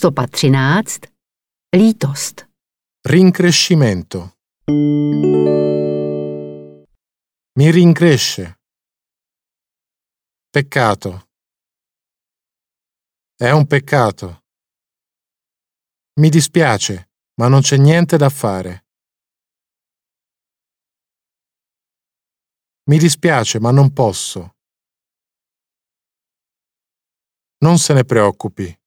113. Lítost. Rincrescimento. Mi rincresce. Peccato. È un peccato. Mi dispiace, ma non c'è niente da fare. Mi dispiace, ma non posso. Non se ne preoccupi.